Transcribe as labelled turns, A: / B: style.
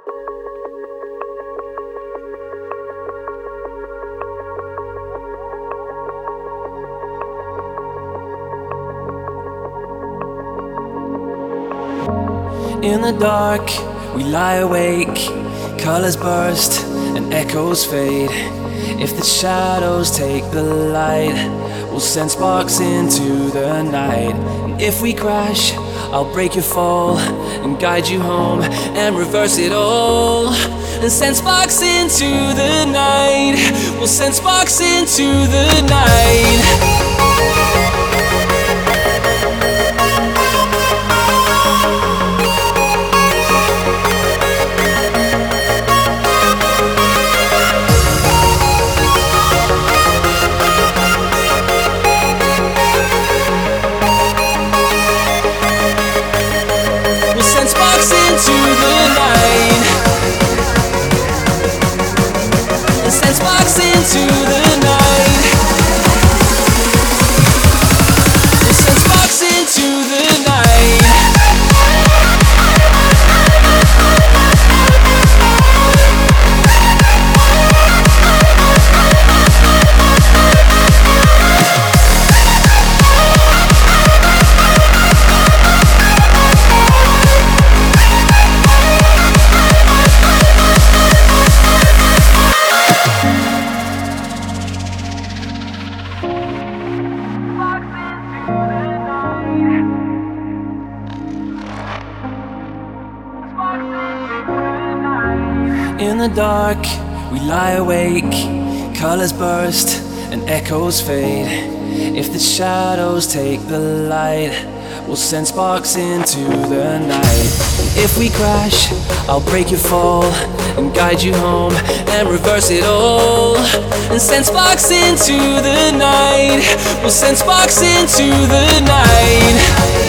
A: In the dark, we lie awake. Colors burst and echoes fade. If the shadows take the light, we'll send sparks into the night. And if we crash, I'll break your fall and guide you home and reverse it all. And send sparks into the night. We'll send sparks into the night. Into the night, and send sparks into the night, and send sparks into the night. In the dark, we lie awake. Colors burst and echoes fade. If the shadows take the light, we'll send sparks into the night. If we crash, I'll break your fall and guide you home and reverse it all. And send sparks into the night. We'll send sparks into the night.